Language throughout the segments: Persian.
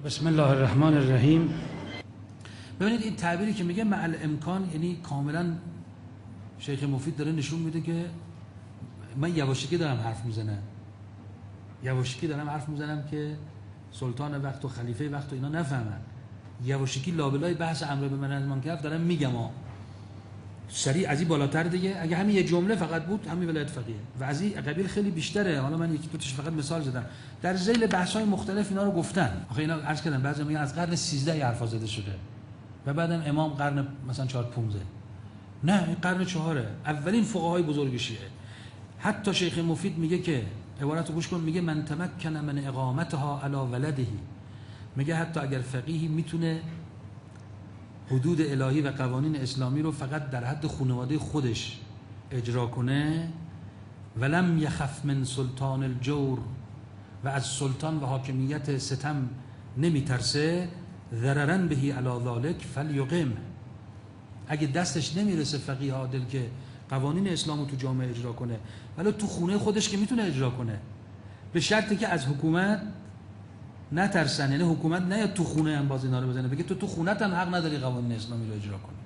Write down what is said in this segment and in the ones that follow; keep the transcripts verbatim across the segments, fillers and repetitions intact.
بسم الله الرحمن الرحیم. ببینید این تعبیری که میگه مع الامکان، یعنی کاملا شیخ مفید داره نشون میده که من یواشکی دارم حرف میزنم، یواشکی دارم حرف میزنم که سلطان وقت و خلیفه وقت و اینا نفهمن. یواشکی لابلای بحث امر به معروف و نهی عنه دارم میگم ها، سریع از این بالاتر دیگه. اگه همین یه جمله فقط بود همین ولایت فقیه و از این قبیل خیلی بیشتره. حالا من یکی دو تاش فقط مثال زدم، در ذیل بحث‌های مختلف اینا رو گفتن. آخه اینا عرض کردم بعضی میگن از قرن سیزده حرفا زده شده و بعدم امام قرن مثلا چهار پانزده. نه، این قرن چهاره، اولین فقهای بزرگ شیعه. حتی شیخ مفید میگه که عبارت رو گوش کن، میگه من تمکن من اقامتها علی ولده، میگه حتی اگر فقیهی میتونه حدود الهی و قوانین اسلامی رو فقط در حد خانواده خودش اجرا کنه، ولم یخف من سلطان الجور، و از سلطان و حاکمیت ستم نمیترسه، ضررا بهی علی ذلک فلیقم، اگه دستش نمیرسه فقیه عادل که قوانین اسلام رو تو جامعه اجرا کنه، ولی تو خونه خودش که میتونه اجرا کنه، به شرطی که از حکومت نترسن. یعنی حکومت نه تو خونه هم باز اینا رو بزنه، بگه تو تو خونت هم حق نداری قوانین اسلامی رو اجرا کنی.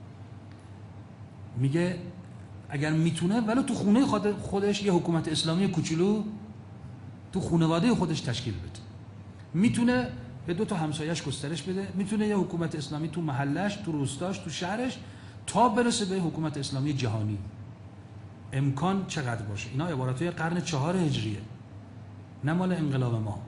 میگه اگر میتونه ولی تو خونه خودش یه حکومت اسلامی کوچولو تو خانواده خودش تشکیل بده. میتونه به دو تا همسایه‌اش گسترش بده، میتونه یه حکومت اسلامی تو محلش، تو روستاش، تو شهرش، تا برسه به حکومت اسلامی جهانی. امکان چقدر باشه. اینا عباراتای قرن چهار هجریه، نه مال انقلاب ما.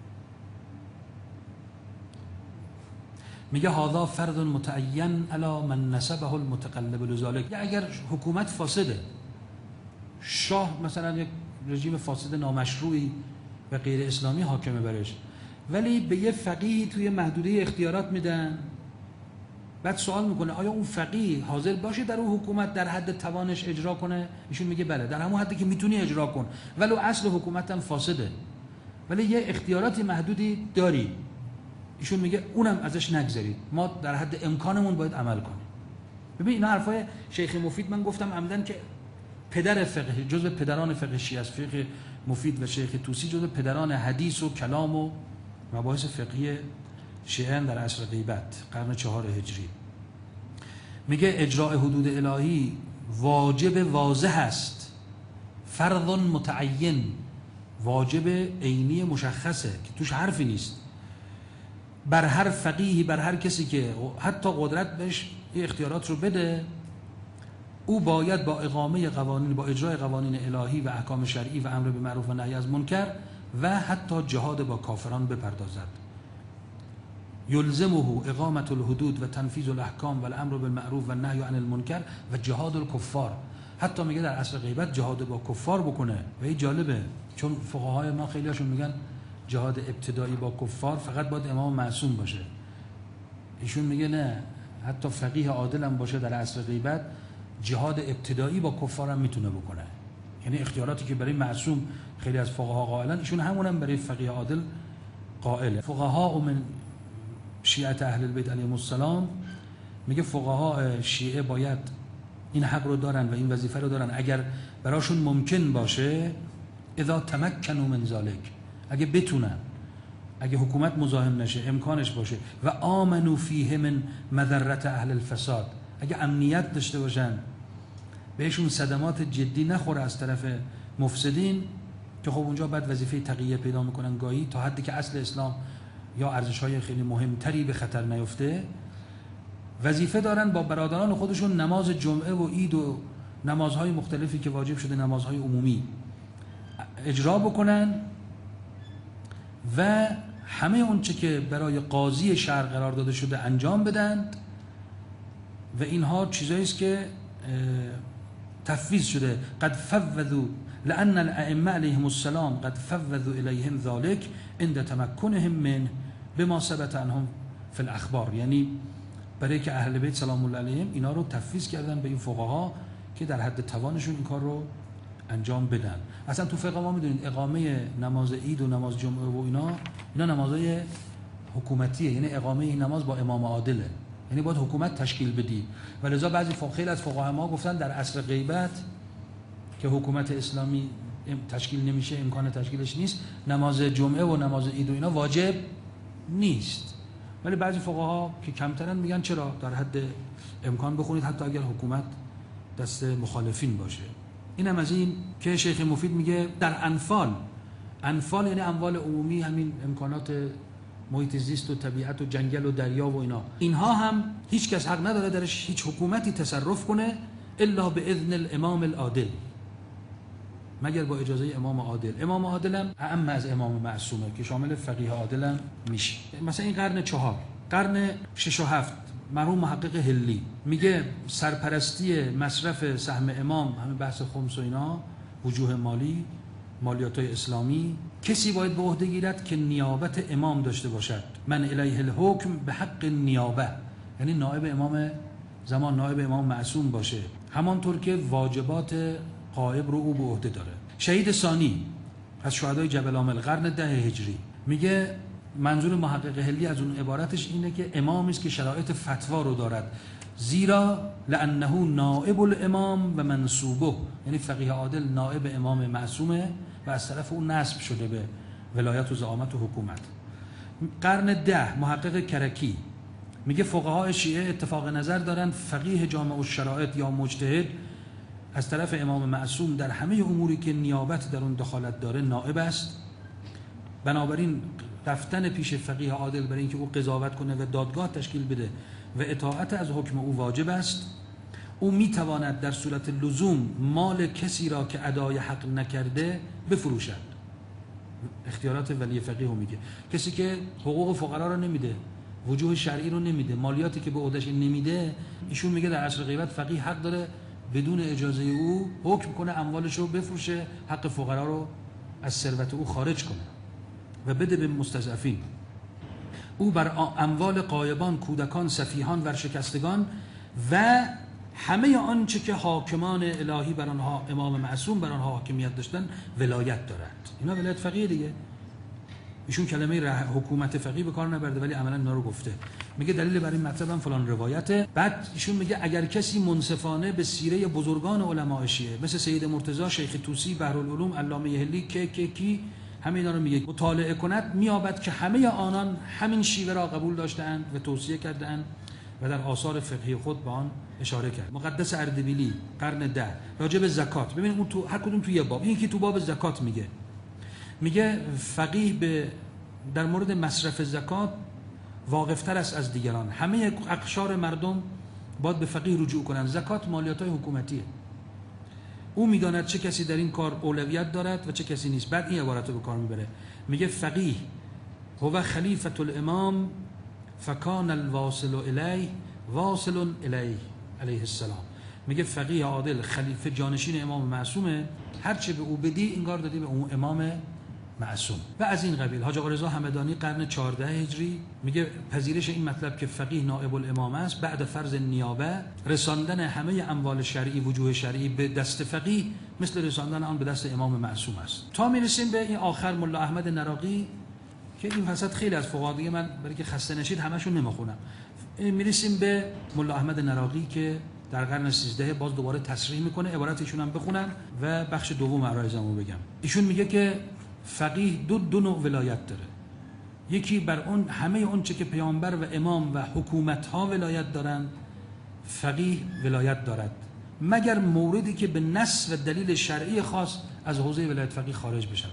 میگه هذا فرض متعین علی من نسبه المتقلب لذلك. اگر حکومت فاسده، شاه مثلا یک رژیم فاسد نامشروعی و غیر اسلامی حاکمه برش، ولی به یه فقیه توی محدوده اختیارات میدن، بعد سوال میکنه آیا اون فقیه حاضر باشه در اون حکومت در حد توانش اجرا کنه؟ ایشون میگه بله، در همون حدی که میتونی اجرا کن، ولی اصل حکومت هم فاسده، ولی یه اختیاراتی محدودی داری. ایشون میگه اونم ازش نگذرید، ما در حد امکانمون باید عمل کنیم. ببین اینا حرفای شیخ مفید، من گفتم عمدن که پدر فقه، جزء پدران فقه شیعه است. شیخ مفید و شیخ طوسی جزء پدران حدیث و کلام و مباحث فقهی شیعه در عصر غیبت، قرن چهار هجری. میگه اجراء حدود الهی واجب واضح است، فرض متعین، واجب عینی مشخصه که توش حرفی نیست، بر هر فقیهی، بر هر کسی که حتی قدرت بهش اختیارات رو بده، او باید با اقامه قوانین، با اجرای قوانین الهی و احکام شرعی و امر به معروف و نهی از منکر و حتی جهاد با کافران بپردازد. یلزمه اقامت الحدود و تنفیذ الاحکام و الامر بالمعروف و نهی عن المنکر و جهاد الکفار. حتی میگه در عصر غیبت جهاد با کفار بکنه. و این جالبه، چون فقهای ما خیلی هاشون میگن جهاد ابتدایی با کفار فقط باید امام معصوم باشه. ایشون میگه نه، حتی فقیه عادل هم باشه در عصر غیبت جهاد ابتدایی با کفار هم میتونه بکنه. یعنی اختیاراتی که برای معصوم خیلی از فقها قائلن، ایشون همون هم برای فقیه عادل قائله. فقها من شیعه اهل البیت علیهم السلام میگه فقها شیعه باید این حق رو دارن و این وظیفه رو دارن اگر براشون ممکن باشه، اذا تمکنوا من ذلک، اگه بتونن، اگه حکومت مزاحم نشه، امکانش باشه، و آمنوا فیه من مضرت اهل الفساد، اگه امنیت داشته باشن بهشون صدمات جدی نخوره از طرف مفسدین، که خب اونجا بعد وظیفه تقیه پیدا میکنن گاهی، تا حدی که اصل اسلام یا ارزش‌های خیلی مهمتری به خطر نیفته. وظیفه دارن با برادران خودشون نماز جمعه و عید و نمازهای مختلفی که واجب شده، نمازهای عمومی اجرا بکنن و همه اونچه که برای قاضی شهر قرار داده شده انجام بدن. و اینها چیزایی است که تفویض شده. قد فوضوا لان الائمه علیهم السلام قد فوضوا الیهم ذلك عند تمکنهم من بما ثبت عنهم فی الاخبار. یعنی برای که اهل بیت سلام الله علیهم اینا رو تفویض کردن به این فقها که در حد توانشون این کار رو انجام بدن. اصلا تو فقه ما میدونید اقامه نماز عید و نماز جمعه و اینا اینا نمازهای حکومتیه، یعنی اقامه این نماز با امام عادله، یعنی باید حکومت تشکیل بدی. ولذا بعضی فقها، خیلی از فقها ما گفتن در عصر غیبت که حکومت اسلامی تشکیل نمیشه، امکان تشکیلش نیست، نماز جمعه و نماز عید و اینا واجب نیست. ولی بعضی فقها که کمترن میگن چرا در حد امکان بخونید حتی اگر حکومت دست مخالفین باشه. اینم از این که شیخ مفید میگه در انفال، انفال یعنی اموال عمومی، همین امکانات محیط زیست و طبیعت و جنگل و دریا و اینا، اینها هم هیچ کس حق نداره درش هیچ حکومتی تصرف کنه الا به اذن الامام العادل، مگر با اجازه امام عادل. امام عادل هم اعم از امام معصومه که شامل فقیه عادل هم میشه. مثلا این قرن چهار، قرن شش و هفت مرحوم محقق هلی میگه سرپرستی مصرف سهم امام، همه بحث خمس و اینا، وجوه مالی، مالیات‌های اسلامی، کسی باید به عهده گیرد که نیابت امام داشته باشد. من الیه الحکم به حق نیابه، یعنی نائب امام زمان، نائب امام معصوم باشه، همانطور که واجبات غائب رو او به عهده داره. شهید ثانی از شهدای جبل عامل قرن ده هجری میگه منظور محقق هلی از اون عبارتش اینه که امامی است که شرایط فتوا رو دارد، زیرا لانه نائب الامام و منصوبه، یعنی فقیه عادل نائب امام معصومه و از طرف اون نسب شده به ولایت و زعامت و حکومت. قرن ده محقق کرکی میگه فقهای شیعه اتفاق نظر دارند فقیه جامع الشرائط یا مجتهد از طرف امام معصوم در همه اموری که نیابت در اون دخالت داره نائب است، بنابراین رفتن پیش فقیه عادل برای اینکه او قضاوت کنه و دادگاه تشکیل بده و اطاعت از حکم او واجب است. او میتواند در صورت لزوم مال کسی را که ادای حق نکرده بفروشد. اختیارات ولی فقیه رو میگه، کسی که حقوق فقرا رو نمیده، وجوه شرعی رو نمیده، مالیاتی که به عهدهش نمیده، ایشون میگه در عصر غیبت فقیه حق داره بدون اجازه او حکم کنه اموالش رو بفروشه، حق فقرا رو از ثروت او خارج کنه و بده به مستضعفین. او بر اموال غایبان، کودکان، سفیهان، ورشکستگان و همه آنچه که حاکمان الهی بر آنها، امام معصوم بر آنها حاکمیت داشتن، ولایت دارد. اینا ولایت فقیه دیگه. ایشون کلمه حکومت فقیه به کار نبرده ولی عملا اینا رو گفته. میگه دلیل بر این مطلب هم فلان روایته. بعد ایشون میگه اگر کسی منصفانه به سیره بزرگان علماء شیعه مثل سید مرتضی، شیخ طوسی، بحرالعلوم، علامه هلی، که که کی همه اینا رو میگه مطالعه کند، میابد که همه آنان همین شیوه را قبول داشتند و توصیه کردند و در آثار فقهی خود به آن اشاره کرد. مقدس اردبیلی قرن ده راجع به زکات، ببینید اون تو هر کدوم تو یه باب، این که تو باب زکات میگه میگه فقیه به در مورد مصرف زکات واقفتر است از دیگران. همه اقشار مردم باید به فقیه رجوع کنند. زکات مالیات‌های حکومتیه. او میداند چه کسی در این کار اولویت دارد و چه کسی نیست. بعد این عبارت رو به کار میبره، میگه فقیه هو خلیفة الامام فکان الواصل الیه واصل الیه علیه السلام. میگه فقیه عادل خلیفه جانشین امام معصومه، هرچه به او بدی انگار دادی به اون امام معصوم. و از این قبیل. حاج آقا رضا همدانی قرن چهارده هجری میگه پذیرش این مطلب که فقیه نائب الامام است بعد فرض نیابه، رساندن همه اموال شرعی، وجوه شرعی به دست فقیه مثل رساندن آن به دست امام معصوم است. تا میرسیم به این آخر ملا احمد نراقی که این وسط خیلی از فقها دیگه من برای که خسته نشید همشون نمیخونم. میرسیم به ملا احمد نراقی که در قرن سیزده باز دوباره تصریح میکنه. عبارتشون هم بخونم و بخش دوم عرایزمو بگم. ایشون میگه که فقیه دو دو نوع ولایت داره. یکی بر اون همه اون چه که پیامبر و امام و حکومت ها ولایت دارند، فقیه ولایت دارد، مگر موردی که به نص و دلیل شرعی خاص از حوزه ولایت فقیه خارج بشود.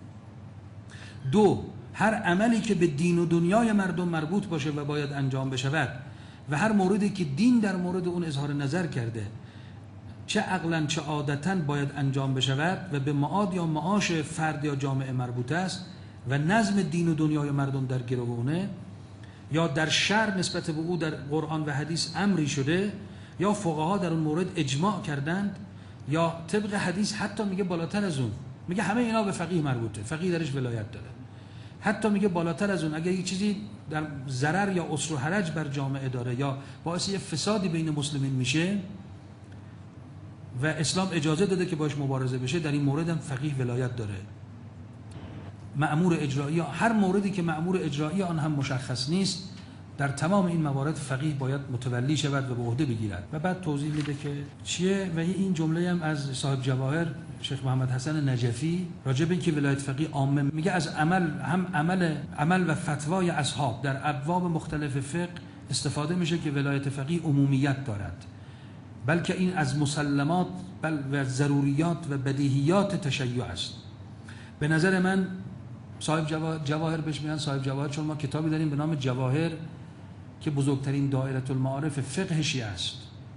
دو، هر عملی که به دین و دنیای مردم مربوط باشه و باید انجام بشود و هر موردی که دین در مورد اون اظهار نظر کرده، چه عقلا چه عادتا باید انجام بشود و به معاد یا معاش فرد یا جامعه مربوط است و نظم دین و دنیای مردم در گرو اونه، یا در شرع نسبت به او در قرآن و حدیث امری شده، یا فقها در اون مورد اجماع کردند، یا طبق حدیث حتی میگه بالاتر از اون، میگه همه اینا به فقیه مربوطه، فقیه درش ولایت داره. حتی میگه بالاتر از اون اگر یک چیزی در ضرر یا عسر و حرج بر جامعه داره یا باعث یه فسادی بین مسلمین میشه و اسلام اجازه داده که باش مبارزه بشه، در این مورد هم فقیه ولایت داره. مأمور اجرایی، هر موردی که مأمور اجرایی آن هم مشخص نیست، در تمام این موارد فقیه باید متولی شود و به عهده بگیرد. و بعد توضیح میده که چیه. و این جمله هم از صاحب جواهر شیخ محمد حسن نجفی راجع به اینکه ولایت فقیه عامه، میگه از عمل هم عمل عمل و فتوای اصحاب در ابواب مختلف فقه استفاده میشه که ولایت فقیه عمومیت دارد، بلکه این از مسلمات بل و ضروریات و بدیهیات تشیع است. به نظر من صاحب جواهر, جواهر بهش میگن صاحب جواهر، چون ما کتابی داریم به نام جواهر که بزرگترین دایره المعارف فقه شیعه است.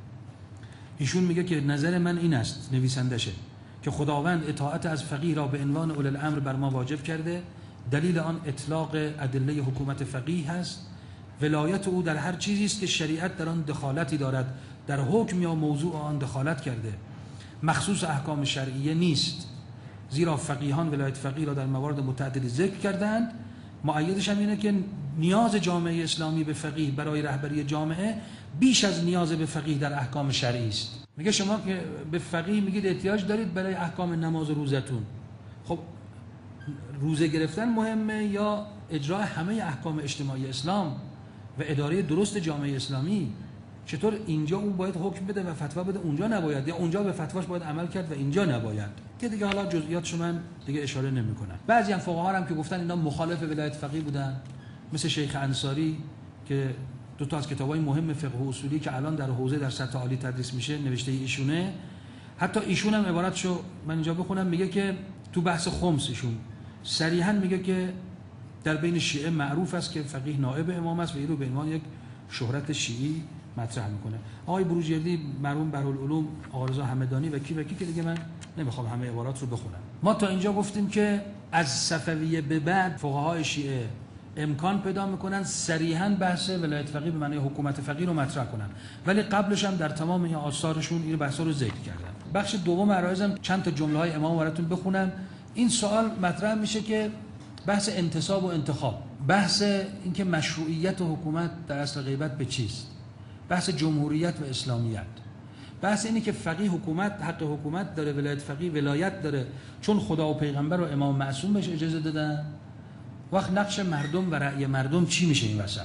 ایشون میگه که نظر من این است، نویسندشه، که خداوند اطاعت از فقیه را به عنوان اولی الامر بر ما واجب کرده. دلیل آن اطلاق ادله حکومت فقیه هست. ولایت او در هر چیزی است که شریعت در آن دخالتی دارد، در حکم یا موضوع آن دخالت کرده، مخصوص احکام شرعیه نیست، زیرا فقیهان ولایت فقیه را در موارد متعددی ذکر کردند. مؤیدش هم اینه که نیاز جامعه اسلامی به فقیه برای رهبری جامعه بیش از نیاز به فقیه در احکام شرعی است. میگه شما که به فقیه میگید احتیاج دارید برای احکام نماز و روزتون، خب روزه گرفتن مهمه یا اجرای همه احکام اجتماعی اسلام و اداره درست جامعه اسلامی؟ چطور اینجا اون باید حکم بده و فتوا بده، اونجا نباید، یا اونجا به فتواش باید عمل کرد و اینجا نباید؟ که دیگه حالا جزئیاتش من دیگه اشاره نمی‌کنم. بعضی هم فقها هم که گفتن اینا مخالف ولایت فقیه بودن، مثل شیخ انصاری که دو تا از کتابای مهم فقه و اصولی که الان در حوزه در سطح عالی تدریس میشه نوشته ایشونه. حتی ایشون هم عبارتشو من اینجا بخونم، میگه که تو بحث خمس ایشون صریحا میگه که در بین شیعه معروف است که فقیه نائب امام است و این رو به عنوان یک شهرت شیعی مطرح میکنه. آقای بروجردی، مرحوم بهرالعلوم، آقا رضا همدانی و کی و کی که دیگه من نمیخوام همه عبارات رو بخونم. ما تا اینجا گفتیم که از صفویه به بعد فقهای شیعه امکان پیدا میکنن صریحا بحث ولایت فقیه به معنی حکومت فقیه رو مطرح کنن، ولی قبلش هم در تمام این آثارشون این بحثا رو ذکر کردن. بخش دوم عرایزم چند تا جمله های امام براتون بخونم. این سوال مطرح میشه که بحث انتصاب و انتخاب، بحث اینکه مشروعیت و حکومت در اصل غیبت به چیست، بحث جمهوریت و اسلامیت، بحث اینه که فقیه حکومت حق حکومت داره، ولایت فقیه ولایت داره چون خدا و پیغمبر و امام معصوم بهش اجازه دادن. وقت نقش مردم و رأی مردم چی میشه این وسط؟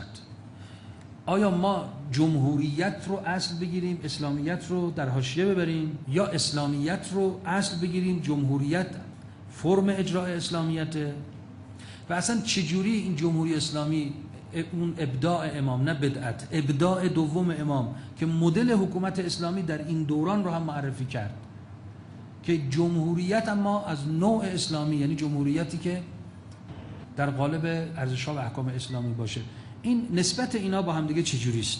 آیا ما جمهوریت رو اصل بگیریم، اسلامیت رو در حاشیه ببریم، یا اسلامیت رو اصل بگیریم، جمهوریت فرم اجرای اسلامیته؟ و اصلا چجوری این جمهوری اسلامی اون ابداع امام، نه بدعت، ابداع دوم امام که مدل حکومت اسلامی در این دوران رو هم معرفی کرد که جمهوریت اما از نوع اسلامی، یعنی جمهوریتی که در قالب ارزش‌ها و احکام اسلامی باشه. این نسبت اینا با هم دیگه چجوری است؟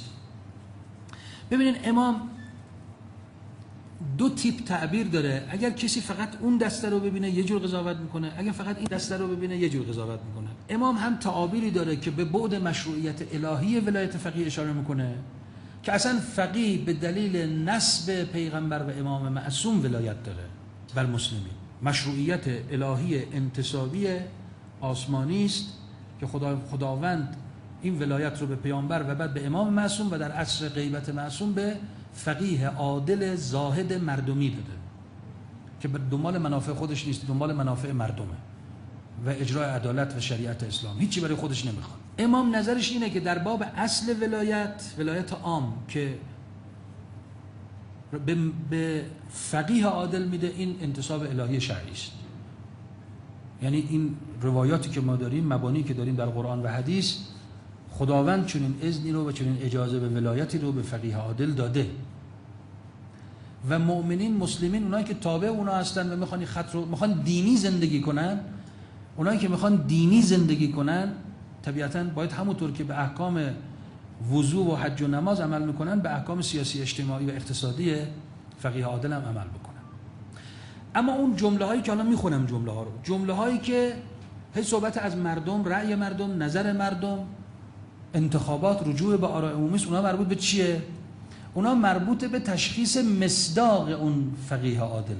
ببینید امام دو تیپ تعبیر داره. اگر کسی فقط اون دسته رو ببینه یه جور قضاوت میکنه، اگر فقط این دسته رو ببینه یه جور قضاوت میکنه. امام هم تعابیری داره که به بعد مشروعیت الهی ولایت فقیه اشاره میکنه که اصلا فقیه به دلیل نسب پیغمبر و امام معصوم ولایت داره بر مسلمین. مشروعیت الهی انتصابی آسمانی است که خدا خداوند این ولایت رو به پیامبر و بعد به امام معصوم و در عصر غیبت معصوم به فقیه عادل زاهد مردمی داده که دنبال منافع خودش نیست، دنبال منافع مردمه و اجرای عدالت و شریعت اسلام، هیچی برای خودش نمیخواد. امام نظرش اینه که در باب اصل ولایت، ولایت عام که به, به فقیه عادل میده، این انتصاب الهی شرعی است. یعنی این روایاتی که ما داریم، مبانی که داریم در قرآن و حدیث، خداوند چنین اذنی رو و چنین اجازه به ولایتی رو به فقیه عادل داده و مؤمنین مسلمین، اونایی که تابع اونا هستن و میخوان خط رو میخوان دینی زندگی کنن، اونایی که میخوان دینی زندگی کنن طبیعتاً باید همونطور که به احکام وضو و حج و نماز عمل میکنن به احکام سیاسی اجتماعی و اقتصادی فقیه عادل هم عمل بکنن. اما اون جمله هایی که الان میخونم، جمله ها رو، جمله هایی که هی صحبت از مردم، رأی مردم، نظر مردم، انتخابات، رجوع به آراء عمومی است، اونا مربوط به چیه؟ اونا مربوط به تشخیص مصداق اون فقیه عادله.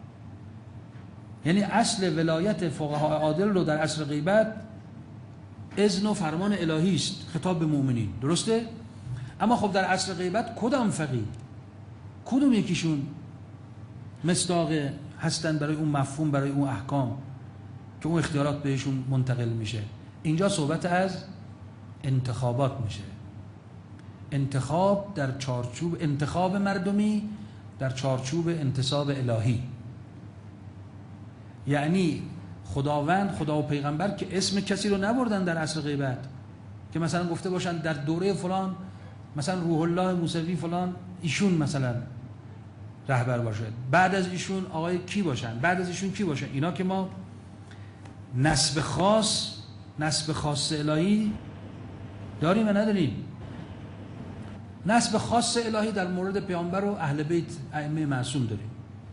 یعنی اصل ولایت فقها عادل رو در عصر غیبت اذن و فرمان الهی است، خطاب به مؤمنین، درسته؟ اما خب در عصر غیبت کدام فقیه، کدوم یکیشون مصداق هستن برای اون مفهوم، برای اون احکام که اون اختیارات بهشون منتقل میشه؟ اینجا صحبت از انتخابات میشه. انتخاب در چارچوب انتخاب مردمی در چارچوب انتصاب الهی. یعنی خداوند، خدا و پیغمبر که اسم کسی رو نبردن در عصر غیبت که مثلا گفته باشن در دوره فلان مثلا روح الله موسوی فلان ایشون مثلا رهبر باشه، بعد از ایشون آقای کی باشن، بعد از ایشون کی باشن. اینا که ما نسب خاص نسب خاص الهی داریم و نداریم. نسب خاص الهی در مورد پیامبر و اهل بیت ائمه معصوم داریم.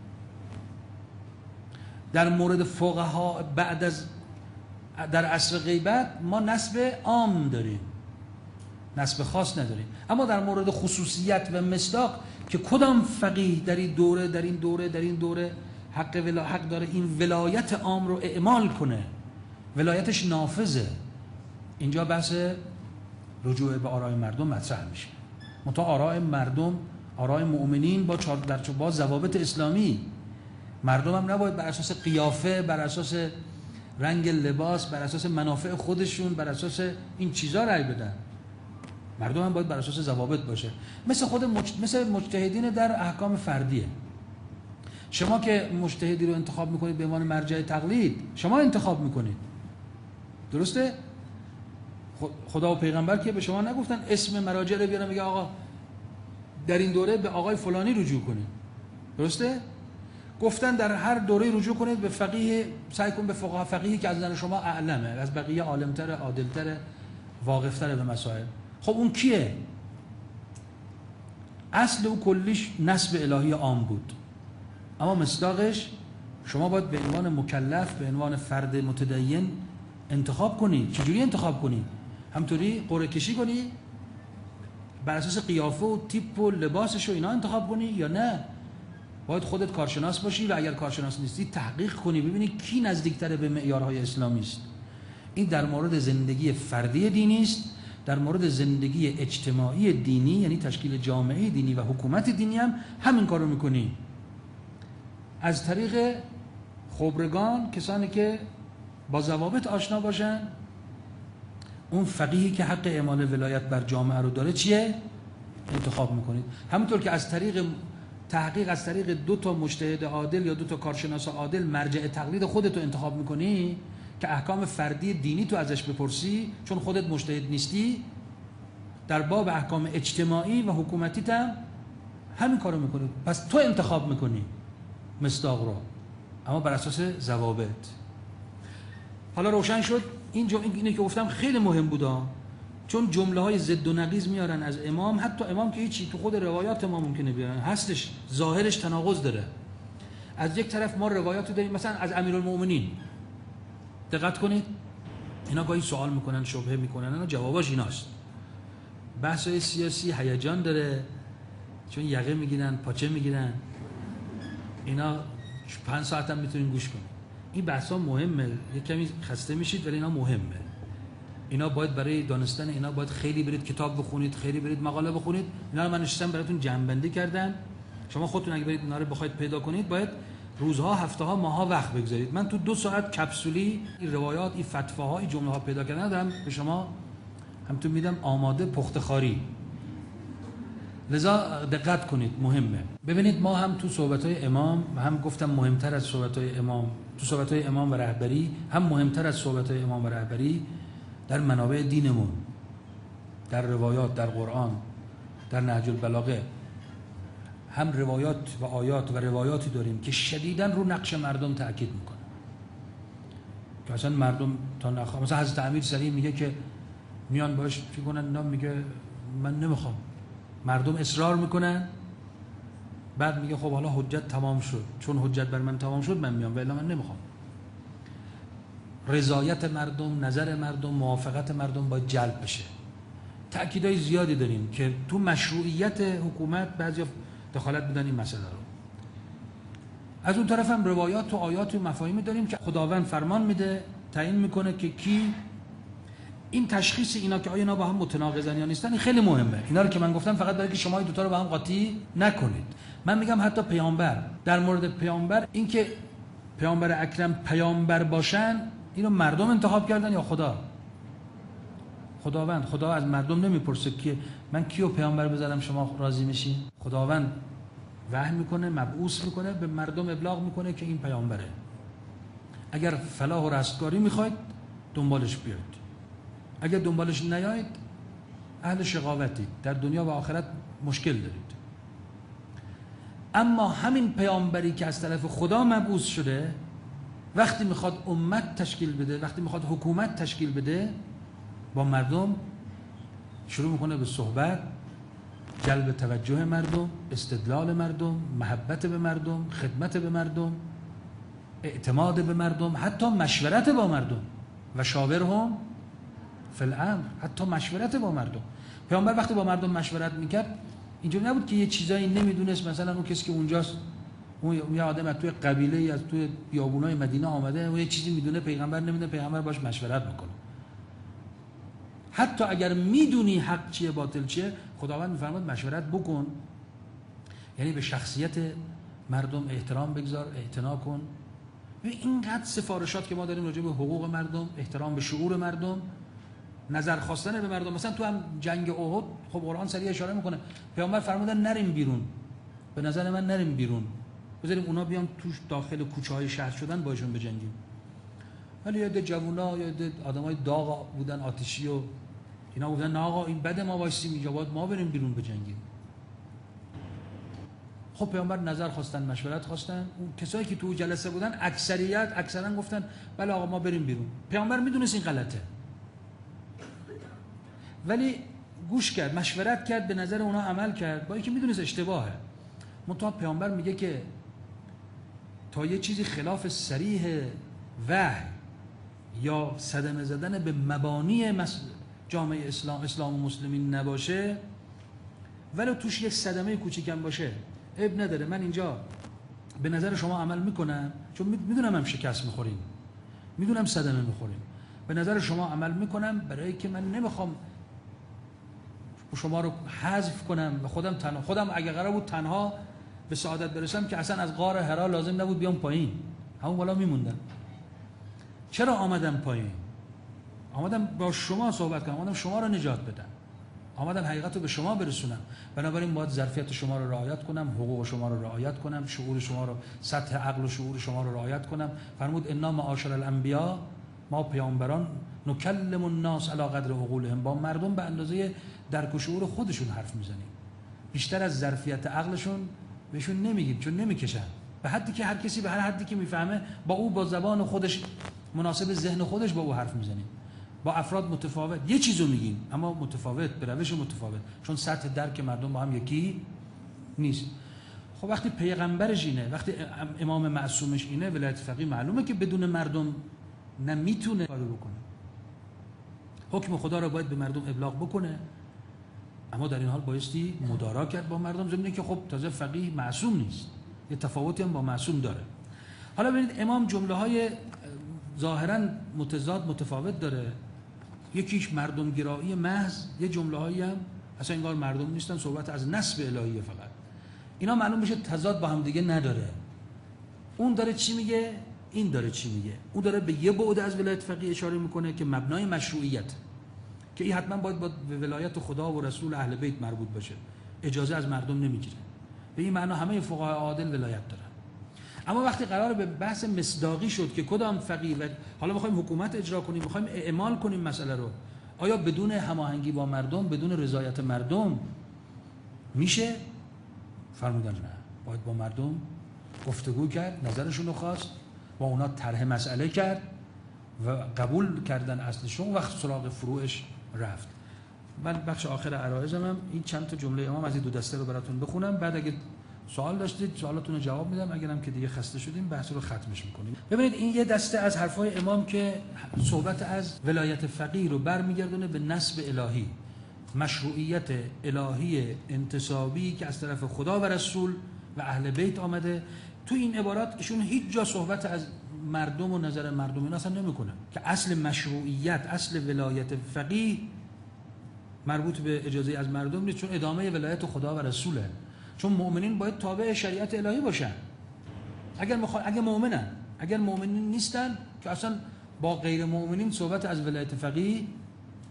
در مورد فقها بعد از در عصر غیبت ما نسب عام داریم، نسب خاص نداریم. اما در مورد خصوصیت و مصداق که کدام فقیه در این دوره در این دوره در این دوره حق ولا حق داره این ولایت عام رو اعمال کنه، ولایتش نافذه، اینجا بحث رجوع به آراء مردم مطرح میشه. منتها آراء مردم، آراء مؤمنین با چار در با ضوابط اسلامی. مردم هم نباید بر اساس قیافه، بر اساس رنگ لباس، بر اساس منافع خودشون، بر اساس این چیزا رأی بدن. مردم هم باید بر اساس ضوابط باشه. مثل خود مج... مثل مجتهدین در احکام فردیه. شما که مجتهدی رو انتخاب میکنید به عنوان مرجع تقلید، شما انتخاب میکنید، درسته؟ خدا و پیغمبر که به شما نگفتن اسم مراجع رو بیارن میگه آقا در این دوره به آقای فلانی رجوع کنید، درسته؟ گفتن در هر دوره رجوع کنید به فقیه، سعی کن به فقها فقیهی که از نظر شما اعلمه، از بقیه عالمتر، عادلتر، واقفتر به مسائل. خب اون کیه؟ اصل و کلیش نسب الهی عام بود، اما مصداقش شما باید به عنوان مکلف، به عنوان فرد متدین انتخاب کنید. چجوری انتخاب کنید؟ همطوری قرعه کشی کنی بر اساس قیافه و تیپ و لباسش و اینا انتخاب کنی، یا نه باید خودت کارشناس باشی و اگر کارشناس نیستی تحقیق کنی ببینی کی نزدیکتر به معیارهای اسلامی است. این در مورد زندگی فردی دینی است. در مورد زندگی اجتماعی دینی یعنی تشکیل جامعه دینی و حکومت دینی هم همین کارو میکنی، از طریق خبرگان، کسانی که با ضوابط آشنا باشن. اون فقیهی که حق اعمال ولایت بر جامعه رو داره چیه؟ انتخاب میکنید. همونطور که از طریق تحقیق، از طریق دو تا مجتهد عادل یا دو تا کارشناس عادل مرجع تقلید خودت رو انتخاب میکنی که احکام فردی دینی تو ازش بپرسی، چون خودت مجتهد نیستی، در باب احکام اجتماعی و حکومتی هم همین کارو میکنی. پس تو انتخاب میکنی مصداق رو، اما بر اساس ضوابط. حالا روشن شد. این جو اینه که گفتم خیلی مهم بودا، چون جمله های ضد و نقیض میارن از امام، حتی امام که هیچی تو خود روایات ما ممکنه بیارن، هستش ظاهرش تناقض داره. از یک طرف ما روایات داریم مثلا از امیرالمومنین، دقت کنید اینا گاهی سوال میکنن، شبهه میکنن، اینا جواباش ایناست. بحث سیاسی هیجان داره، چون یقه میگیرن، پاچه میگیرن، اینا پنج ساعت هم میتونین گوش کنید. این بحثا مهمه، یک کمی خسته میشید ولی اینا مهمه. اینا باید برای دانستن اینا باید خیلی برید کتاب بخونید، خیلی برید مقاله بخونید. اینا رو من نشستم براتون جمع‌بندی کردم. شما خودتون اگه برید اینا رو بخواید پیدا کنید باید روزها، هفته‌ها، ماها وقت بگذارید. من تو دو ساعت کپسولی این روایات، این فتواها، این جمله ها پیدا کردن دارم به شما همتون میدم آماده پخته خواری. لذا دقت کنید، مهمه. ببینید ما هم تو صحبت‌های امام هم گفتم مهمتر از صحبت‌های امام، تو صحبت‌های امام و رهبری هم مهمتر از صحبت‌های امام و رهبری در منابع دینمون، در روایات، در قرآن، در نهج البلاغه هم روایات و آیات و روایاتی داریم که شدیداً رو نقش مردم تأکید میکنه که اصلا مردم تا نخواه. مثلا حضرت امیر سریع میگه که میان باش چی کنن، اینا میگه من نمیخوام، مردم اصرار میکنن، بعد میگه خب حالا حجت تمام شد، چون حجت بر من تمام شد من میام و الا من نمیخوام. رضایت مردم، نظر مردم، موافقت مردم باید جلب بشه. تأکیدهای زیادی داریم که تو مشروعیت حکومت بعضی دخالت بدن این مسئله رو. از اون طرف هم روایات و آیات و مفاهیمی داریم که خداوند فرمان میده، تعیین میکنه که کی. این تشخیص اینا که آیا اینا با هم متناقضن یا نیستن این خیلی مهمه. اینا رو که من گفتم فقط برای که شما این دو تا رو با هم قاطی نکنید. من میگم حتی پیامبر، در مورد پیامبر این که پیامبر اکرم پیامبر باشن، اینو مردم انتخاب کردن یا خدا؟ خداوند خدا از مردم نمیپرسه که من کیو پیامبر بذارم شما راضی میشین. خداوند وحی میکنه، مبعوث میکنه، به مردم ابلاغ میکنه که این پیامبره. اگر فلاح و رستگاری میخواید دنبالش بیاید، اگر دنبالش نیاید اهل شقاوتید، در دنیا و آخرت مشکل دارید. اما همین پیامبری که از طرف خدا مبعوث شده وقتی میخواد امت تشکیل بده، وقتی میخواد حکومت تشکیل بده، با مردم شروع میکنه به صحبت، جلب توجه مردم، استدلال مردم، محبت به مردم، خدمت به مردم، اعتماد به مردم، حتی مشورت با مردم و شاورهم فی الامر، حتی مشورت با مردم. پیامبر وقتی با مردم مشورت میکرد اینجوری نبود که یه چیزایی نمیدونست، مثلا اون کسی که اونجاست، اون یه آدم از توی قبیله از توی بیابونای مدینه آمده، اون یه چیزی میدونه پیغمبر نمیدونه، پیغمبر باش مشورت میکنه. حتی اگر میدونی حق چیه باطل چیه، خداوند میفرماد مشورت بکن. یعنی به شخصیت مردم احترام بگذار، اعتنا کن. اینقدر سفارشات که ما داریم راجع به حقوق مردم، احترام به شعور مردم، نظر خواستن به مردم. مثلا تو هم جنگ احد خب قرآن سریع اشاره میکنه، پیامبر فرمودن نریم بیرون، به نظر من نریم بیرون، بذاریم اونا بیان توش داخل کوچه های شهر شدن باشون بجنگیم. ولی یه ده جوونا یا ده آدمای داغ بودن، آتشی و اینا گفتن نه آقا این بده، ما وایسیم اینجا، باید ما بریم بیرون بجنگیم. خب پیامبر نظر خواستن، مشورت خواستن، اون کسایی که تو جلسه بودن اکثریت اکثرا گفتن بله آقا ما بریم بیرون. پیامبر میدونست این غلطه ولی گوش کرد، مشورت کرد، به نظر اونا عمل کرد، با اینکه میدونست اشتباهه. منتها پیامبر میگه که تا یه چیزی خلاف صریح وحی یا صدمه زدن به مبانی جامعه اسلام اسلام و مسلمین نباشه، ولی توش یک صدمه کوچیکم باشه، عیب نداره، من اینجا به نظر شما عمل میکنم چون میدونم هم شکست میخوریم، میدونم صدمه میخوریم، به نظر شما عمل میکنم برای که من نمیخوام شما رو حذف کنم و خودم تنها، خودم اگه قرار بود تنها به سعادت برسم که اصلا از غار حرا لازم نبود بیام پایین، همون بالا میموندم. چرا آمدم پایین؟ آمدم با شما صحبت کنم، آمدم شما رو نجات بدم، آمدم حقیقت رو به شما برسونم. بنابراین باید ظرفیت شما رو رعایت کنم، حقوق شما رو رعایت کنم، شعور شما رو، سطح عقل و شعور شما رو رعایت کنم. فرمود انا معاشر الانبیا، ما پیامبران نکلم الناس علی قدر عقولهم، با مردم به اندازه درک و شعور خودشون حرف میزنیم، بیشتر از ظرفیت عقلشون بهشون نمیگیم چون نمیکشن، به حدی که هر کسی به هر حدی که میفهمه با او با زبان خودش مناسب ذهن خودش با او حرف میزنیم. با افراد متفاوت یه چیزو میگیم اما متفاوت، به روش متفاوت، چون سطح درک مردم با هم یکی نیست. خب وقتی پیغمبرش اینه، وقتی امام معصومش اینه، ولایت فقیه معلومه که بدون مردم نمیتونه کارو بکنه. حکم خدا رو باید به مردم ابلاغ بکنه، اما در این حال بایستی مدارا کرد با مردم، زمینه که خب تازه فقیه معصوم نیست، یه تفاوتی هم با معصوم داره. حالا ببینید امام جمله های ظاهرا متضاد متفاوت داره، یکیش مردم گرایی محض، یه جمله هایی هم اصلا انگار مردم نیستن، صحبت از نسب الهیه فقط. اینا معلوم میشه تضاد با هم دیگه نداره. اون داره چی میگه، این داره چی میگه. اون داره به یه بعد از ولایت فقیه اشاره میکنه که مبنای مشروعیت، که این حتما باید با ولایت خدا و رسول اهل بیت مربوط باشه، اجازه از مردم نمیگیره. به این معنا همه فقهای عادل ولایت دارن. اما وقتی قرار به بحث مصداقی شد که کدام فقیه و حالا میخوایم حکومت اجرا کنیم، میخوایم اعمال کنیم مسئله رو، آیا بدون هماهنگی با مردم، بدون رضایت مردم میشه؟ فرمودن نه، باید با مردم گفتگو کرد، نظرشون رو خواست، با اونا طرح مسئله کرد و قبول کردن اصلشون، وقت سراغ فروعش رفت. من بخش آخر عرایزم هم این چند تا جمله امام از این دو دسته رو براتون بخونم، بعد اگه سوال داشتید سوالاتون رو جواب میدم، اگرم که دیگه خسته شدیم بحث رو ختمش میکنیم. ببینید این یه دسته از حرفای امام که صحبت از ولایت فقیه رو برمیگردونه به نسب الهی، مشروعیت الهی انتصابی که از طرف خدا و رسول و اهل بیت آمده. تو این عبارات ایشون هیچ جا صحبت از مردم و نظر مردم اینا اصلا نمیکنه، که اصل مشروعیت، اصل ولایت فقیه مربوط به اجازه از مردم نیست، چون ادامه ولایت خدا و رسوله. چون مؤمنین باید تابع شریعت الهی باشن. اگر مخ... اگر مؤمنن، اگر مؤمنین نیستن که اصلا با غیر مؤمنین صحبت از ولایت فقیه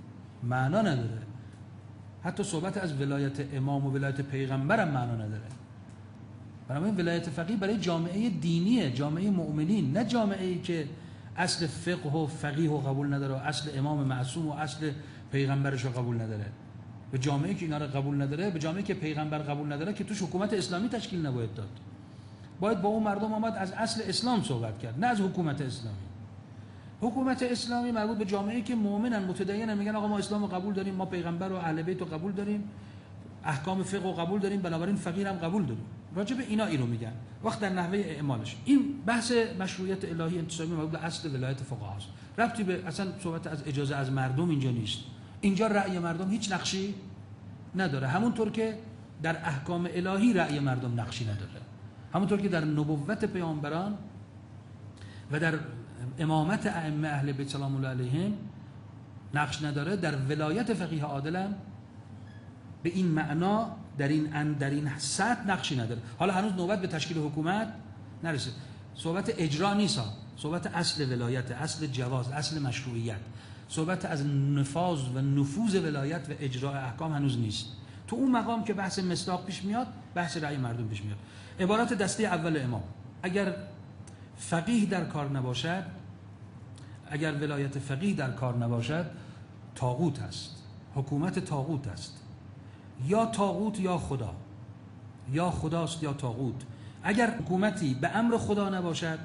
معنا نداره. حتی صحبت از ولایت امام و ولایت پیغمبر هم معنا نداره. بنابراین ولایت فقیه برای جامعه دینیه، جامعه مؤمنین، نه جامعه‌ای که اصل فقه و فقیه رو قبول نداره و اصل امام معصوم و اصل پیغمبرش رو قبول نداره. به جامعه‌ای که اینا رو قبول نداره، به جامعه‌ای که پیغمبر قبول نداره که توش حکومت اسلامی تشکیل نباید داد. باید با اون مردم آمد از اصل اسلام صحبت کرد، نه از حکومت اسلامی. حکومت اسلامی مربوط به جامعه‌ای که مؤمنن، متدینن، میگن آقا ما اسلام رو قبول داریم، ما پیغمبر و اهل بیت رو قبول داریم، احکام فقه رو قبول داریم، بنابراین فقیه هم قبول داریم. راجع به اینا اینو میگن. وقت در نحوه اعمالش این بحث مشروعیت الهی انتسابی مربوط به اصل ولایت فقها است. ربطی به اصلا صحبت از اجازه از مردم اینجا نیست. اینجا رأی مردم هیچ نقشی نداره، همونطور که در احکام الهی رأی مردم نقشی نداره، همونطور که در نبوت پیامبران و در امامت ائمه اهل بیت سلام الله علیهم نقش نداره، در ولایت فقیه عادل هم به این معنا در این در این سطح نقشی نداره. حالا هنوز نوبت به تشکیل حکومت نرسید. صحبت اجرا نیست، صحبت اصل ولایت، اصل جواز، اصل مشروعیت. صحبت از نفاذ و نفوذ ولایت و اجرای احکام هنوز نیست. تو اون مقام که بحث مصداق پیش میاد، بحث رأی مردم پیش میاد. عبارات دسته اول امام: اگر فقیه در کار نباشد، اگر ولایت فقیه در کار نباشد، طاغوت است، حکومت طاغوت است. یا طاغوت یا خدا، یا خداست یا طاغوت. اگر حکومتی به امر خدا نباشد،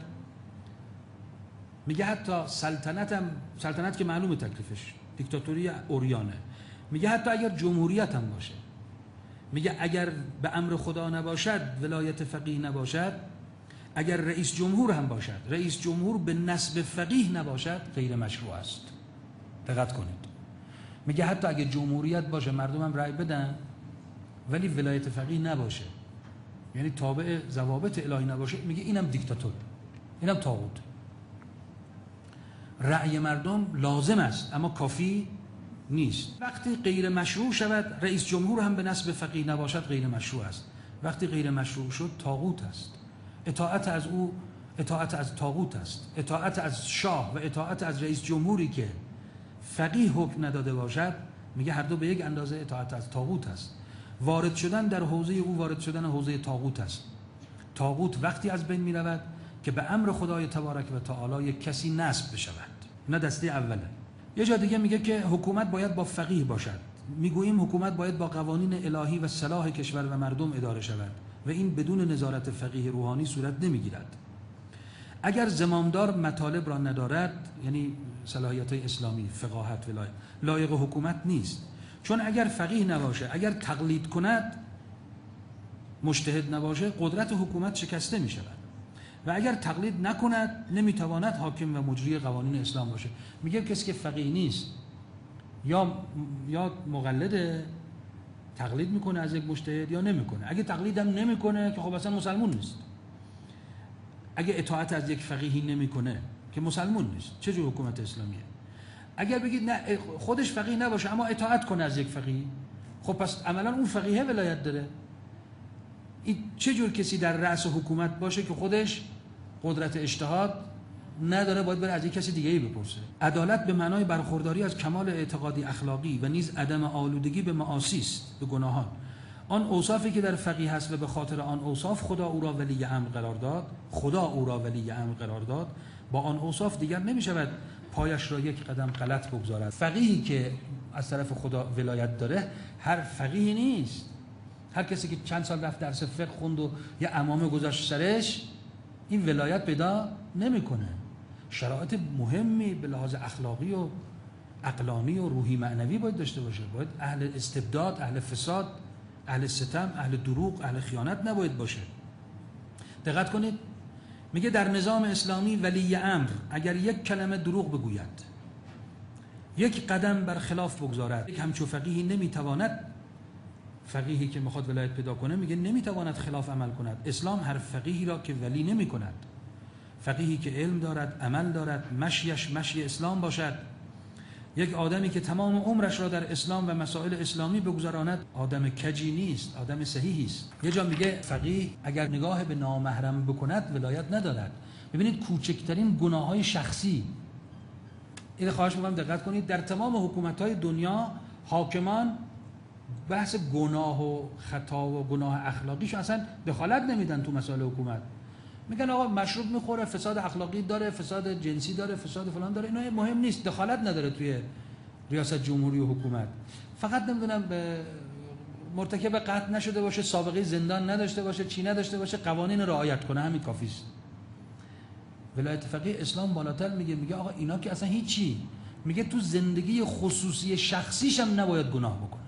میگه حتی سلطنت هم، سلطنت که معلومه تکلیفش دیکتاتوری اوریانه، میگه حتی اگر جمهوریت هم باشه، میگه اگر به امر خدا نباشد، ولایت فقیه نباشد، اگر رئیس جمهور هم باشد، رئیس جمهور به نسب فقیه نباشد، غیر مشروع است. دقت کنید، میگه حتی اگر جمهوریت باشه، مردم هم رأی بدن، ولی ولایت فقیه نباشه، یعنی تابع ضوابط الهی نباشه، میگه اینم دیکتاتور، اینم طاغوت. رأی مردم لازم است اما کافی نیست. وقتی غیر مشروع شود، رئیس جمهور هم به نسب فقیه نباشد، غیر مشروع است. وقتی غیر مشروع شد، طاغوت است. اطاعت از او اطاعت از طاغوت است. اطاعت از شاه و اطاعت از رئیس جمهوری که فقیه حکم نداده باشد، میگه هر دو به یک اندازه اطاعت از طاغوت است. وارد شدن در حوزه او وارد شدن حوزه طاغوت است. طاغوت وقتی از بین میرود که به امر خدای تبارک و تعالی یک کسی نسب بشود. نه دسته اوله. یه جا دیگه میگه که حکومت باید با فقیه باشد. میگوییم حکومت باید با قوانین الهی و صلاح کشور و مردم اداره شود و این بدون نظارت فقیه روحانی صورت نمیگیرد. اگر زمامدار مطالب را ندارد، یعنی صلاحیت‌های اسلامی، فقاهت، ولایت، لایق حکومت نیست. چون اگر فقیه نباشه، اگر تقلید کند، مجتهد نباشه، قدرت حکومت شکسته می شود. و اگر تقلید نکند، نمیتواند حاکم و مجری قوانین اسلام باشه. میگه کسی که فقیه نیست، یا یا مقلد تقلید میکنه از یک مجتهد، یا نمیکنه. اگه تقلید هم نمیکنه که خب اصلا مسلمون نیست. اگه اطاعت از یک فقیهی نمیکنه که مسلمون نیست، چه جور حکومت اسلامیه؟ اگر بگید نه خودش فقیه نباشه اما اطاعت کنه از یک فقیه، خب پس عملا اون فقیه ولایت داره. این چه جور کسی در رأس حکومت باشه که خودش قدرت اجتهاد نداره، باید بره از یک کسی دیگه‌ای بپرسه. عدالت به معنای برخورداری از کمال اعتقادی اخلاقی و نیز عدم آلودگی به معاصی است، به گناهان. آن اوصافی که در فقیه هست و به خاطر آن اوصاف خدا او را ولی امر قرار داد، خدا او را ولی امر قرار داد، با آن اوصاف دیگر نمی شود پایش را یک قدم غلط بگذارد. فقیهی که از طرف خدا ولایت داره هر فقیهی نیست. هر کسی که چند سال رفت درس فقه خوند و یه عمامه گذاشت سرش، این ولایت پیدا نمیکنه. شرایط مهمی به لحاظ اخلاقی و عقلانی و روحی معنوی باید داشته باشه. باید اهل استبداد، اهل فساد، اهل ستم، اهل دروغ، اهل خیانت نباید باشه. دقت کنید، میگه در نظام اسلامی ولی امر اگر یک کلمه دروغ بگوید، یک قدم بر خلاف بگذارد، یک همچو فقیهی نمیتواند، فقیهی که میخواد ولایت پیدا کنه میگه نمیتواند خلاف عمل کند. اسلام هر فقیهی را که ولی نمی کند، فقیهی که علم دارد، عمل دارد، مشیش مشی اسلام باشد، یک آدمی که تمام عمرش را در اسلام و مسائل اسلامی بگذراند، آدم کجی نیست، آدم صحیحی است. یه جا میگه فقیه اگر نگاه به نامحرم بکند ولایت ندارد. ببینید کوچکترین گناههای شخصی این خواهش می‌کنم دقت کنید، در تمام حکومت‌های دنیا حاکمان بحث گناه و خطا و گناه اخلاقیش اصلا دخالت نمیدن تو مسائل حکومت. میگن آقا مشروب میخوره، فساد اخلاقی داره، فساد جنسی داره، فساد فلان داره، اینا مهم نیست، دخالت نداره توی ریاست جمهوری و حکومت. فقط نمیدونم به مرتکب قتل نشده باشه، سابقه زندان نداشته باشه، چی نداشته باشه، قوانین رعایت کنه، همین کافیست. ولایت فقیه اسلام بالاتر میگه، میگه آقا اینا که اصلا هیچی، میگه تو زندگی خصوصی شخصیش هم نباید گناه بکنه.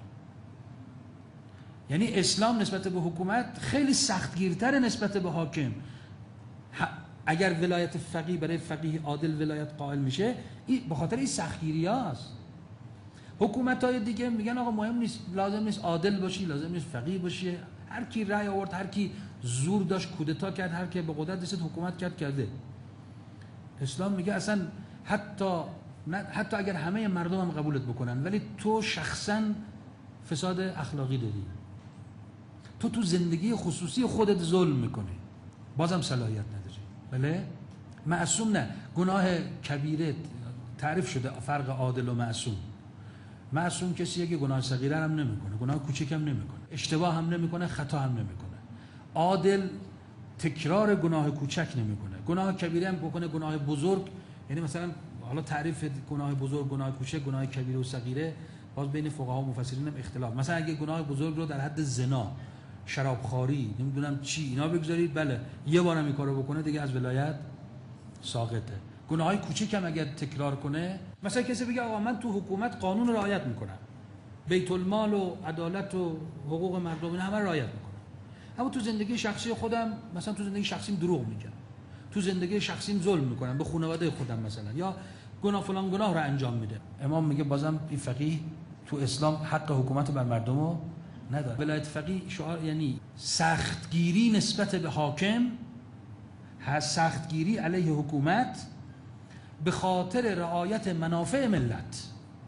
یعنی اسلام نسبت به حکومت خیلی سختگیرتر نسبت به حاکم. اگر ولایت فقیه برای فقیه عادل ولایت قائل میشه، این به خاطر این سختگیریاست. حکومت‌های دیگه میگن آقا مهم نیست، لازم نیست عادل باشی، لازم نیست فقیه باشی، هر کی رأی آورد، هر کی زور داشت کودتا کرد، هر کی به قدرت رسید حکومت کرد کرده. اسلام میگه اصلا حتی نه، حتی اگر همه مردم هم قبولت بکنن، ولی تو شخصا فساد اخلاقی داری، تو تو زندگی خصوصی خودت ظلم میکنی، بازم صلاحیت نداری. بله؟ معصوم نه، گناه کبیره تعریف شده، فرق عادل و معصوم. معصوم کسیه که گناه صغیره هم نمیکنه، گناه کوچیک هم نمیکنه، اشتباه هم نمیکنه، خطا هم نمیکنه. عادل تکرار گناه کوچک نمیکنه، گناه کبیره هم بکنه، گناه بزرگ، یعنی مثلا حالا تعریف گناه بزرگ، گناه کوچک، گناه کبیره و صغیره باز بین فقها و مفسرین هم اختلاف. مثلا اگه گناه بزرگ رو در حد زنا، شرابخواری، نمیدونم چی اینا بگذارید، بله یه بارم این کارو بکنه دیگه از ولایت ساقطه. گناههای کوچیک هم اگر تکرار کنه، مثلا کسی بگه آقا من تو حکومت قانون رعایت میکنم، بیت المال و عدالت و حقوق مردم اینا همه رعایت میکنم، اما تو زندگی شخصی خودم، مثلا تو زندگی شخصیم دروغ میگم، تو زندگی شخصیم ظلم میکنم به خانواده خودم مثلا، یا گناه فلان گناه رو انجام میده. امام میگه بازم این فقیه تو اسلام حق حکومت بر مردم رو نداره. ولایت فقیه شعار یعنی سختگیری نسبت به حاکم، سختگیری علیه حکومت به خاطر رعایت منافع ملت،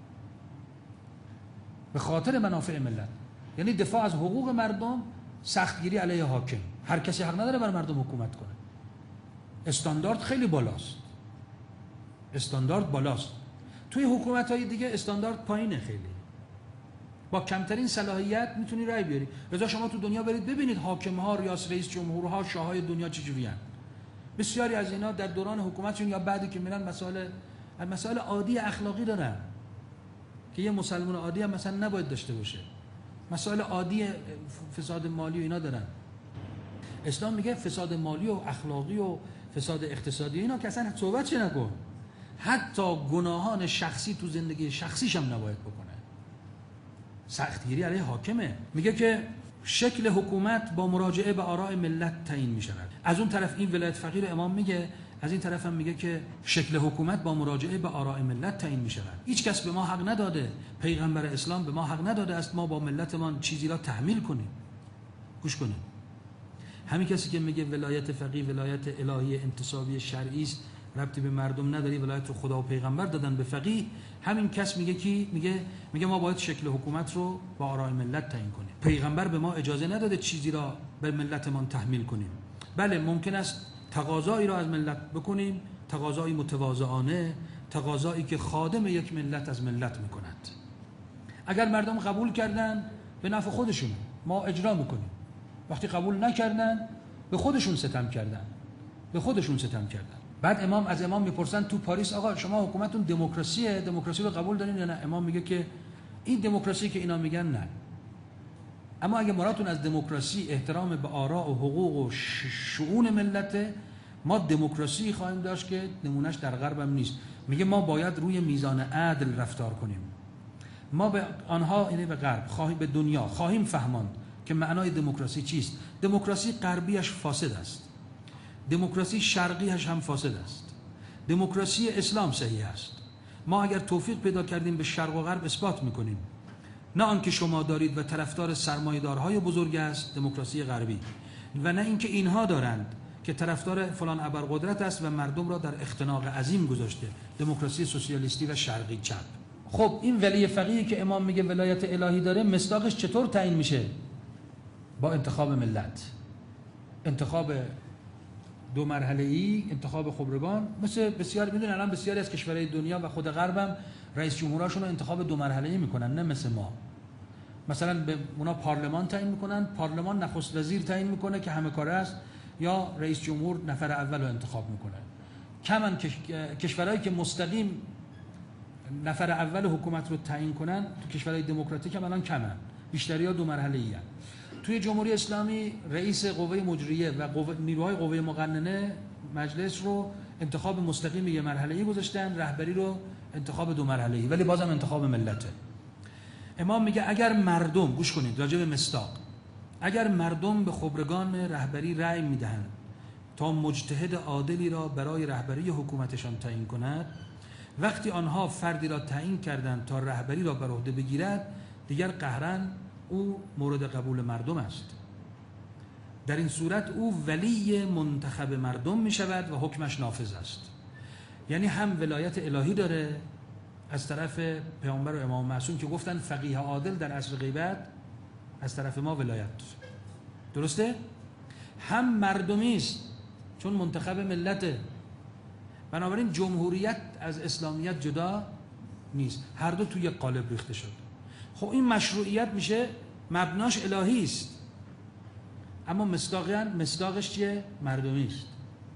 به خاطر منافع ملت، یعنی دفاع از حقوق مردم، سختگیری علیه حاکم. هر کسی حق نداره بر مردم حکومت کنه. استاندارد خیلی بالاست، استاندارد بالاست. توی حکومت‌های دیگه استاندارد پایینه خیلی، با کمترین صلاحیت میتونی رأی بیاری. رضا شما تو دنیا برید ببینید حاکم‌ها، ریاست رئیس جمهورها، شاههای دنیا چجوریان. بسیاری از اینا در دوران حکومتشون یا بعدی که میرن مسائل مسائل عادی اخلاقی دارن که یه مسلمان عادی هم مثلا نباید داشته باشه. مسائل عادی فساد مالی و اینا دارن. اسلام میگه فساد مالی و اخلاقی و فساد اقتصادی اینا که اصلا صحبتش نکن. حتی گناهان شخصی تو زندگی شخصیش هم نباید بکنه. سختگیری علیه حاکمه. میگه که شکل حکومت با مراجعه به آراء ملت تعیین میشود. از اون طرف این ولایت فقیه امام میگه، از این طرف هم میگه که شکل حکومت با مراجعه به آراء ملت تعیین میشود. هیچ کس به ما حق نداده، پیغمبر اسلام به ما حق نداده است ما با ملتمان چیزی را تحمیل کنیم. گوش کنید. همین کسی که میگه ولایت فقیه ولایت الهی انتصابی شرعی است، ربطی به مردم نداری، ولایت رو خدا و پیغمبر دادن به فقیه، همین کس میگه کی میگه میگه ما باید شکل حکومت رو با آراء ملت تعیین کنیم. پیغمبر به ما اجازه نداده چیزی را به ملتمان تحمیل کنیم. بله ممکن است تقاضایی را از ملت بکنیم، تقاضایی متواضعانه، تقاضایی که خادم یک ملت از ملت میکند. اگر مردم قبول کردن به نفع خودشون ما اجرا میکنیم، وقتی قبول نکردن به خودشون ستم کردن، به خودشون ستم کردن. بعد امام از امام میپرسن تو پاریس آقا شما حکومتتون دموکراسیه، دموکراسی رو قبول دارین یا نه؟ امام میگه که این دموکراسی که اینا میگن نه، اما اگه مرادتون از دموکراسی احترام به آراء و حقوق و شؤون ملت، ما دموکراسی خواهیم داشت که نمونهش در غرب هم نیست. میگه ما باید روی میزان عدل رفتار کنیم. ما به آنها یعنی به غرب خواهیم، به دنیا خواهیم فهماند که معنای دموکراسی چیست. دموکراسی غربیش فاسد است، دموکراسی شرقیش هم فاسد است، دموکراسی اسلام صحیح است. ما اگر توفیق پیدا کردیم به شرق و غرب اثبات میکنیم، نه آنکه شما دارید و طرفدار سرمایه‌دارهای بزرگ است دموکراسی غربی، و نه اینکه اینها دارند که طرفدار فلان ابرقدرت است و مردم را در اختناق عظیم گذاشته دموکراسی سوسیالیستی و شرقی چپ. خب این ولی فقیهی که امام میگه ولایت الهی داره، مصداقش چطور تعیین میشه؟ با انتخاب ملت، انتخاب دو مرحله‌ای انتخاب خبرگان، مثل بسیار میدونن الان بسیاری از کشورهای دنیا و خود غربم رئیس جمهوراشون رو انتخاب دو مرحله‌ای میکنن، نه مثل ما. مثلا به اونا پارلمان تعیین میکنن، پارلمان نخست وزیر تعیین میکنه که همه کاره است، یا رئیس جمهور نفر اول رو انتخاب میکنه. کمن کشورهایی که مستقیم نفر اول حکومت رو تعیین کنن، تو کشورهای دموکراتیک هم الان کمن، بیشتری‌ها دو مرحله‌ای هستند. توی جمهوری اسلامی رئیس قوه مجریه و قوه نیروهای قوه مقننه مجلس رو انتخاب مستقیم یه مرحله‌ای گذاشتن، رهبری رو انتخاب دو مرحله‌ای، ولی بازم انتخاب ملته. امام میگه اگر مردم، گوش کنید راجع به مصداق، اگر مردم به خبرگان رهبری رأی میدهند تا مجتهد عادلی را برای رهبری حکومتشان تعیین کند، وقتی آنها فردی را تعیین کردند تا رهبری را بر عهده بگیرد، دیگر قهراً او مورد قبول مردم است. در این صورت او ولی منتخب مردم می شود و حکمش نافذ است. یعنی هم ولایت الهی داره از طرف پیامبر و امام معصوم که گفتن فقیه عادل در عصر غیبت، از طرف ما ولایت درسته؟ هم مردمی است چون منتخب ملته. بنابراین جمهوریت از اسلامیت جدا نیست، هر دو توی یک قالب ریخته شد. خب این مشروعیت میشه مبناش الهی است، اما مصداقاً مصداقش چیه؟ مردمی است.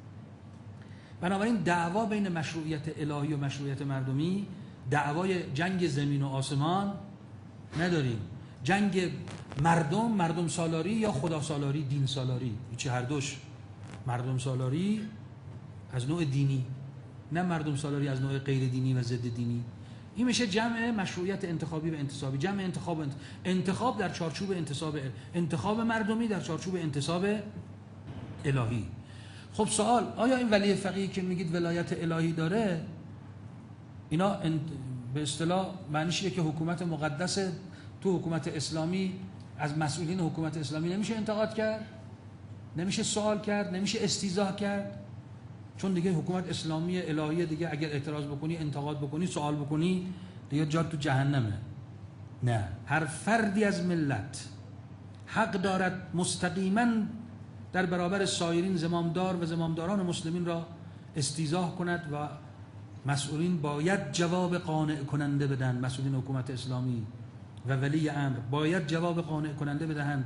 بنابراین دعوا بین مشروعیت الهی و مشروعیت مردمی، دعوای جنگ زمین و آسمان نداریم. جنگ مردم، مردم سالاری یا خدا سالاری، دین سالاری، چی هر دوش. مردم سالاری از نوع دینی، نه مردم سالاری از نوع غیر دینی و ضد دینی. این میشه جمع مشروعیت انتخابی و انتصابی، جمع انتخاب و انتخاب در چارچوب انتصاب، انتخاب مردمی در چارچوب انتصاب الهی. خب سوال، آیا این ولی فقیه که میگید ولایت الهی داره، اینا به اصطلاح معنیشه که حکومت مقدس تو حکومت اسلامی از مسئولین حکومت اسلامی نمیشه انتقاد کرد، نمیشه سوال کرد، نمیشه استیضاح کرد؟ چون دیگه حکومت اسلامی الهیه، دیگه اگر اعتراض بکنی، انتقاد بکنی، سوال بکنی، دیگه جات تو جهنمه. نه، هر فردی از ملت حق دارد مستقیما در برابر سایرین زمامدار و زمامداران مسلمین را استیضاح کند و مسئولین باید جواب قانع کننده بدن. مسئولین حکومت اسلامی و ولی امر باید جواب قانع کننده بدهند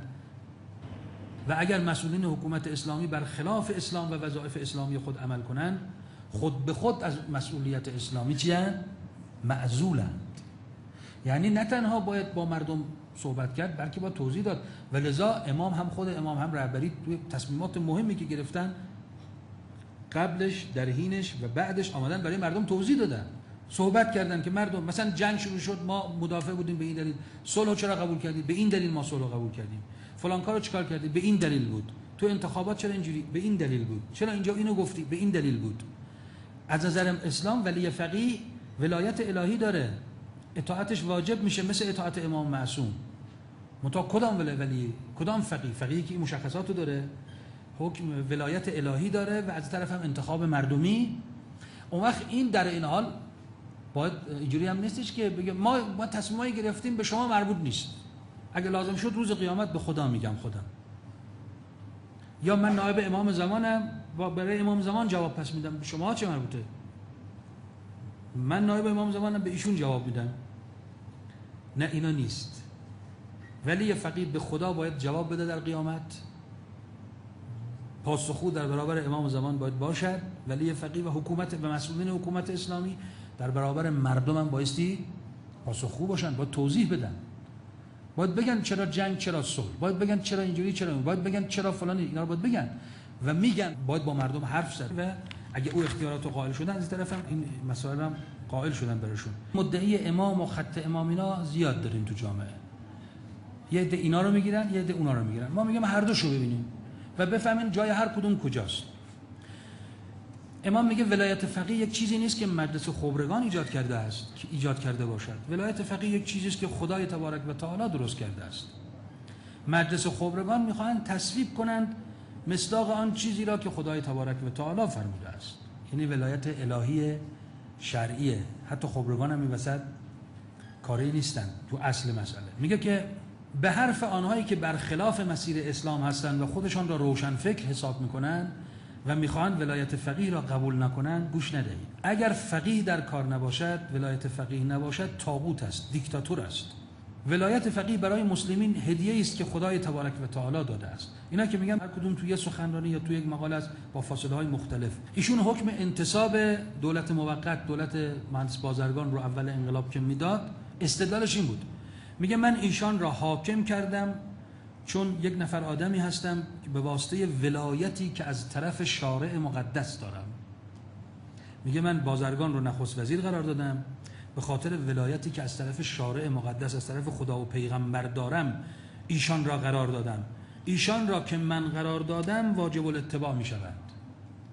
و اگر مسئولین حکومت اسلامی بر خلاف اسلام و وظایف اسلامی خود عمل کنند، خود به خود از مسئولیت اسلامی چیه؟ معزولند. یعنی نه تنها باید با مردم صحبت کرد، بلکه با توضیح داد. و لذا امام هم خود امام هم رهبری توی تصمیمات مهمی که گرفتن، قبلش، در حینش و بعدش آمدن برای مردم توضیح دادن، صحبت کردن که مردم، مثلا جنگ شروع شد ما مدافع بودیم به این دلیل، صلح چرا قبول کردید؟ به این دلیل ما صلح قبول کردیم. فلان کارو چیکار کردید؟ به این دلیل بود. تو انتخابات چرا اینجوری؟ به این دلیل بود. چرا اینجا اینو گفتی؟ به این دلیل بود. از نظر اسلام ولی فقیه ولایت الهی داره، اطاعتش واجب میشه مثل اطاعت امام معصوم. متا کدام ولی ولی کدام فقیه؟ فقیه که این مشخصاتو داره، حکم ولایت الهی داره و از طرف هم انتخاب مردمی. اون وقت این در این حال باید اینجوری هم نیستش که بگه ما ما تصمیمایی گرفتیم به شما مربوط نیست، اگه لازم شد روز قیامت به خدا میگم خودم، یا من نایب امام زمانم و برای امام زمان جواب پس میدم، به شما چه مربوطه؟ من نایب امام زمانم به ایشون جواب میدم. نه، اینا نیست. ولی فقیه به خدا باید جواب بده در قیامت، پاسخگو در برابر امام زمان باید باشد. ولی فقیه و حکومت و مسئولین حکومت اسلامی در برابر مردم هم بایستی پاسخگو باشن، باید توضیح بدن، باید بگن چرا جنگ، چرا صلح، باید بگن چرا اینجوری، چرا اون، باید بگن چرا فلان، اینا رو باید بگن و میگن. باید با مردم حرف زد و اگه او اختیارات رو قائل شدن، از این طرف هم این مسائل هم قائل شدن براشون. مدعی امام و خط امام اینا زیاد داریم تو جامعه، یه عده اینا رو میگیرن، یه عده اونا رو میگیرن. ما میگیم هر دوشو ببینیم و بفهمین جای هر کدوم کجاست. امام میگه ولایت فقیه یک چیزی نیست که مجلس خبرگان ایجاد کرده است، که ایجاد کرده باشد. ولایت فقیه یک چیزی است که خدای تبارک و تعالی درست کرده است. مجلس خبرگان میخواهند تصویب کنند مصداق آن چیزی را که خدای تبارک و تعالی فرموده است. یعنی ولایت الهی شرعیه. حتی خبرگان هم این وسط کاری نیستن تو اصل مسئله. میگه که به حرف آنهایی که برخلاف مسیر اسلام هستند و خودشان را روشن فکر حساب میکنند و میخواهند ولایت فقیه را قبول نکنند گوش ندهید. اگر فقیه در کار نباشد، ولایت فقیه نباشد، طاغوت است، دیکتاتور است. ولایت فقیه برای مسلمین هدیه است که خدای تبارک و تعالی داده است. اینا که میگم هر کدوم توی یه سخنرانی یا توی یک مقاله است با فاصله های مختلف. ایشون حکم انتصاب دولت موقت، دولت مهندس بازرگان رو اول انقلاب که میداد، استدلالش این بود، میگه من ایشان را حاکم کردم چون یک نفر آدمی هستم که به واسطه ولایتی که از طرف شارع مقدس دارم. میگه من بازرگان رو نخست وزیر قرار دادم به خاطر ولایتی که از طرف شارع مقدس، از طرف خدا و پیغمبر دارم، ایشان را قرار دادم. ایشان را که من قرار دادم واجب الاتباع می شود.